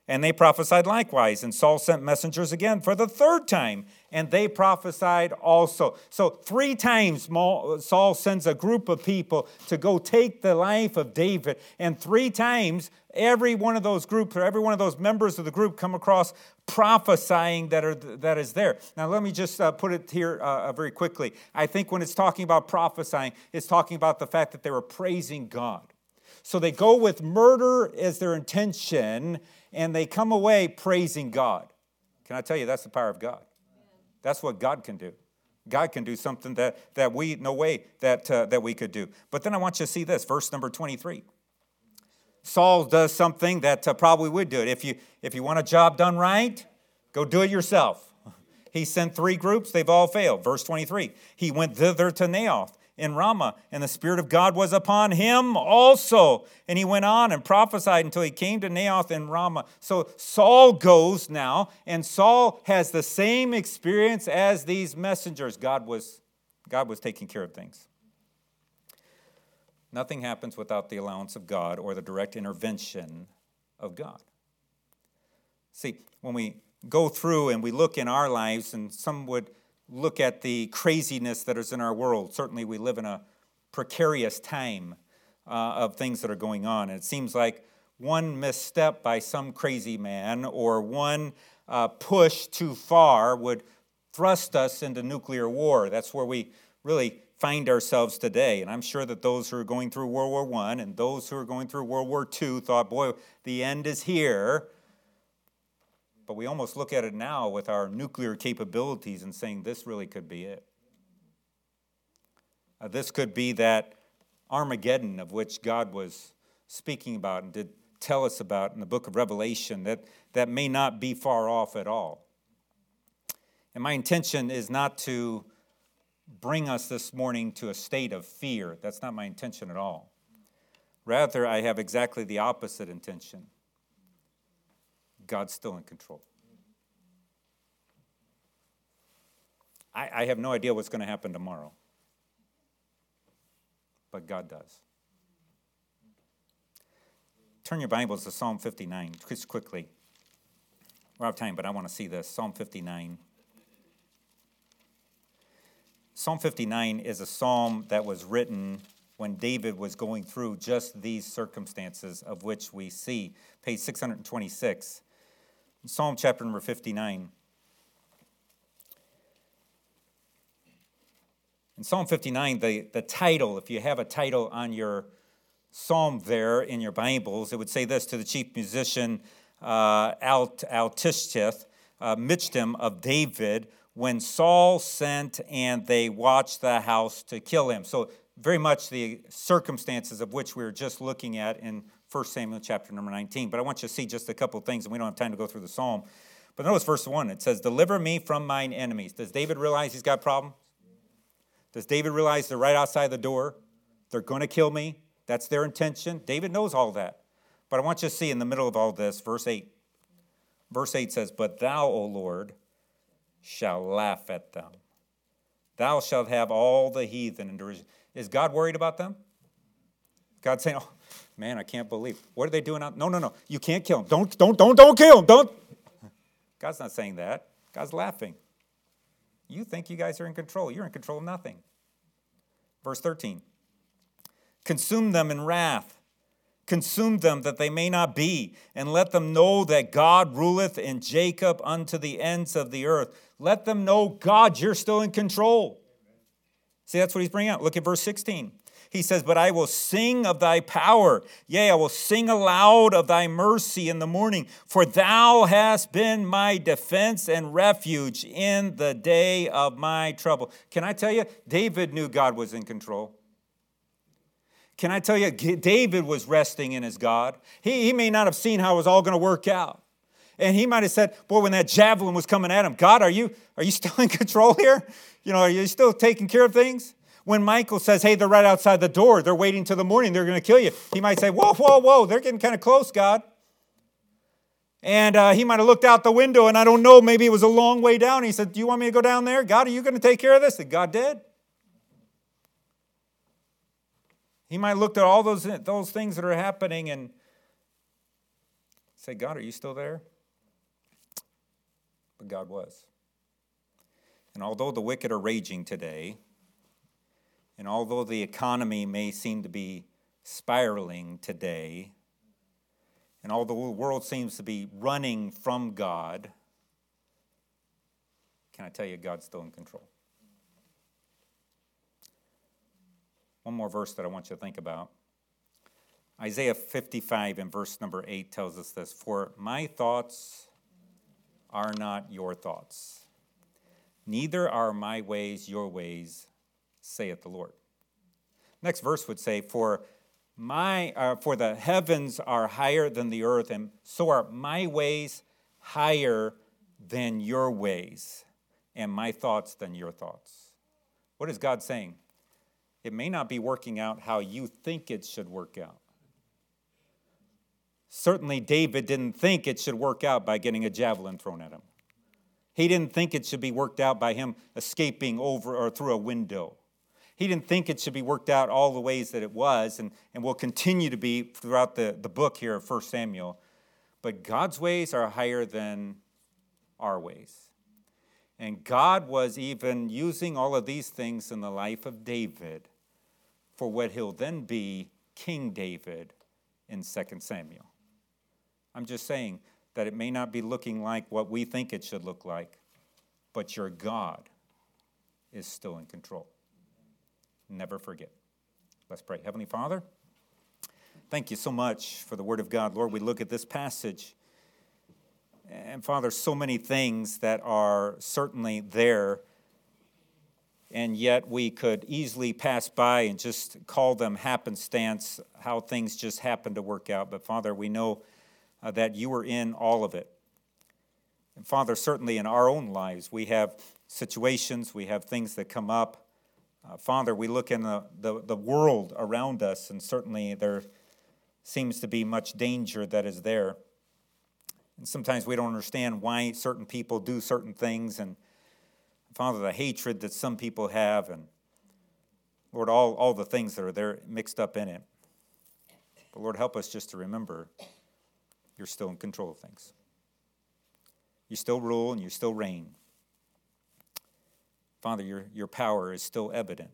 And they prophesied likewise. And Saul sent messengers again for the third time, and they prophesied also. So 3 times Saul sends a group of people to go take the life of David. And 3 times every one of those groups, or every one of those members of the group, come across prophesying that is there. Now let me just put it here very quickly. I think when it's talking about prophesying, it's talking about the fact that they were praising God. So they go with murder as their intention, and they come away praising God. Can I tell you, that's the power of God. That's what God can do. God can do something that we, no way that we could do. But then I want you to see this, verse number 23. Saul does something that probably would do it. If you want a job done right, go do it yourself. He sent 3 groups, they've all failed. Verse 23, he went thither to Naioth in Ramah, and the Spirit of God was upon him also. And he went on and prophesied until he came to Naioth in Ramah. So Saul goes now, and Saul has the same experience as these messengers. God was taking care of things. Nothing happens without the allowance of God or the direct intervention of God. See, when we go through and we look in our lives, and some would look at the craziness that is in our world. Certainly we live in a precarious time of things that are going on. And it seems like one misstep by some crazy man or one push too far would thrust us into nuclear war. That's where we really find ourselves today. And I'm sure that those who are going through World War I and those who are going through World War II thought, boy, the end is here. But we almost look at it now with our nuclear capabilities and saying this really could be it. This could be that Armageddon of which God was speaking about and did tell us about in the book of Revelation, that may not be far off at all. And my intention is not to bring us this morning to a state of fear. That's not my intention at all. Rather, I have exactly the opposite intention. God's still in control. I have no idea what's going to happen tomorrow. But God does. Turn your Bibles to Psalm 59, just quickly. We're out of time, but I want to see this. Psalm 59. Psalm 59 is a psalm that was written when David was going through just these circumstances of which we see. Page 626. Psalm chapter number 59. In Psalm 59, the title, if you have a title on your psalm there in your Bibles, it would say this: to the chief musician Altishith, Michtam of David, when Saul sent and they watched the house to kill him. So very much the circumstances of which we were just looking at in 1 Samuel chapter number 19. But I want you to see just a couple of things, and we don't have time to go through the psalm. But notice verse 1. It says, deliver me from mine enemies. Does David realize he's got problems? Does David realize they're right outside the door? They're going to kill me. That's their intention. David knows all that. But I want you to see in the middle of all this, verse 8. Verse 8 says, but thou, O Lord, shalt laugh at them. Thou shalt have all the heathen in derision. Is God worried about them? God's saying, oh, man, I can't believe. What are they doing? No. You can't kill them. Don't kill them. Don't. God's not saying that. God's laughing. You think you guys are in control. You're in control of nothing. Verse 13. Consume them in wrath. Consume them that they may not be, and let them know that God ruleth in Jacob unto the ends of the earth. Let them know, God, you're still in control. See, that's what he's bringing out. Look at verse 16. He says, but I will sing of thy power. Yea, I will sing aloud of thy mercy in the morning. For thou hast been my defense and refuge in the day of my trouble. Can I tell you, David knew God was in control. Can I tell you, David was resting in his God. He may not have seen how it was all going to work out. And he might have said, boy, when that javelin was coming at him, God, are you still in control here? Are you still taking care of things? When Michael says, hey, they're right outside the door, they're waiting till the morning, they're going to kill you. He might say, whoa, they're getting kind of close, God. And he might have looked out the window, and I don't know, maybe it was a long way down. He said, do you want me to go down there? God, are you going to take care of this? And God did. He might have looked at all those things that are happening and Say, God, are you still there? But God was. And although the wicked are raging today, and although the economy may seem to be spiraling today, and although the world seems to be running from God, can I tell you, God's still in control? One more verse that I want you to think about. Isaiah 55 in verse number 8 tells us this: "For my thoughts are not your thoughts, neither are my ways your ways, saith the Lord." Next verse would say, For the heavens are higher than the earth, and so are my ways higher than your ways, and my thoughts than your thoughts. What is God saying? It may not be working out how you think it should work out. Certainly, David didn't think it should work out by getting a javelin thrown at him. He didn't think it should be worked out by him escaping over or through a window. He didn't think it should be worked out all the ways that it was and will continue to be throughout the book here of 1 Samuel. But God's ways are higher than our ways. And God was even using all of these things in the life of David for what he'll then be King David in 2 Samuel. I'm just saying that it may not be looking like what we think it should look like, but your God is still in control. Never forget. Let's pray. Heavenly Father, thank you so much for the Word of God. Lord, we look at this passage, and Father, so many things that are certainly there, and yet we could easily pass by and just call them happenstance, how things just happen to work out. But Father, we know that you are in all of it. And Father, certainly in our own lives, we have situations, we have things that come up. Father, we look in the world around us, and certainly there seems to be much danger that is there. And sometimes we don't understand why certain people do certain things, and Father, the hatred that some people have, and Lord, all the things that are there mixed up in it. But Lord, help us just to remember you're still in control of things. You still rule and you still reign. Father, your power is still evident.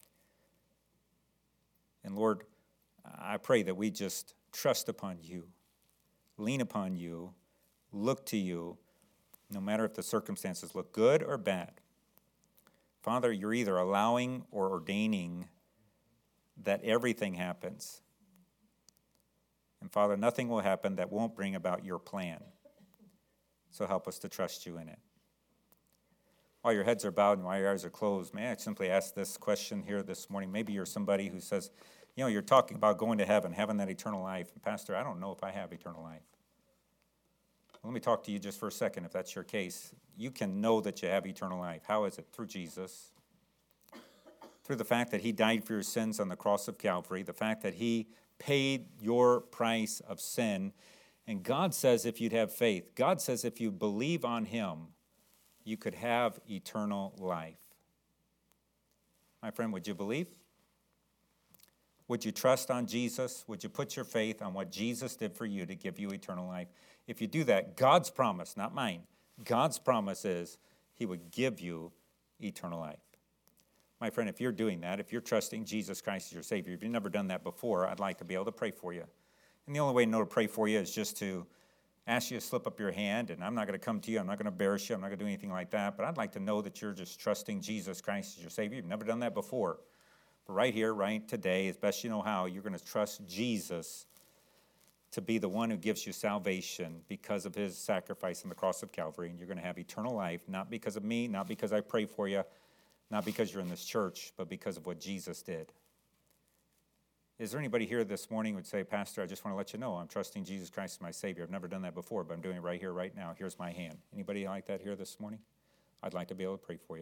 And Lord, I pray that we just trust upon you, lean upon you, look to you, no matter if the circumstances look good or bad. Father, you're either allowing or ordaining that everything happens. And Father, nothing will happen that won't bring about your plan. So help us to trust you in it. While your heads are bowed and while your eyes are closed, may I simply ask this question here this morning? Maybe you're somebody who says, you're talking about going to heaven, having that eternal life. And Pastor, I don't know if I have eternal life. Let me talk to you just for a second, if that's your case. You can know that you have eternal life. How is it? Through Jesus. Through the fact that he died for your sins on the cross of Calvary, the fact that he paid your price of sin. And God says if you'd have faith, God says if you believe on him, you could have eternal life. My friend, would you believe? Would you trust on Jesus? Would you put your faith on what Jesus did for you to give you eternal life? If you do that, God's promise, not mine, God's promise is he would give you eternal life. My friend, if you're doing that, if you're trusting Jesus Christ as your Savior, if you've never done that before, I'd like to be able to pray for you. And the only way to know to pray for you is just to ask you to slip up your hand, and I'm not going to come to you, I'm not going to embarrass you, I'm not going to do anything like that, but I'd like to know that you're just trusting Jesus Christ as your Savior. You've never done that before. But right here, right today, as best you know how, you're going to trust Jesus to be the one who gives you salvation because of his sacrifice on the cross of Calvary, and you're going to have eternal life, not because of me, not because I pray for you, not because you're in this church, but because of what Jesus did. Is there anybody here this morning who would say, Pastor, I just want to let you know I'm trusting Jesus Christ as my Savior. I've never done that before, but I'm doing it right here, right now. Here's my hand. Anybody like that here this morning? I'd like to be able to pray for you.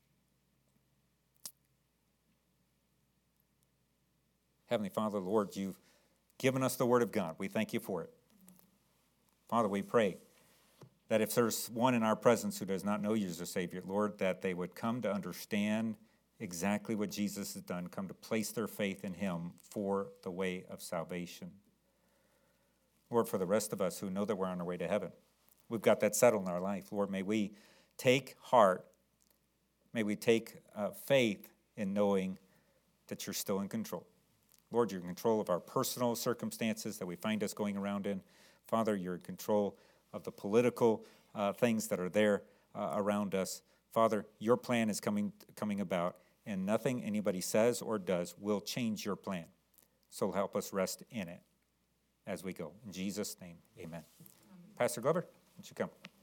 Heavenly Father, Lord, you've given us the Word of God. We thank you for it. Father, we pray that if there's one in our presence who does not know you as a Savior, Lord, that they would come to understand exactly what Jesus has done, come to place their faith in him for the way of salvation. Lord, for the rest of us who know that we're on our way to heaven, we've got that settled in our life. Lord, may we take heart, may we take faith in knowing that you're still in control. Lord, you're in control of our personal circumstances that we find us going around in. Father, you're in control of the political things that are there around us. Father, your plan is coming about, and nothing anybody says or does will change your plan. So help us rest in it as we go. In Jesus' name, amen. Pastor Glover, would you come?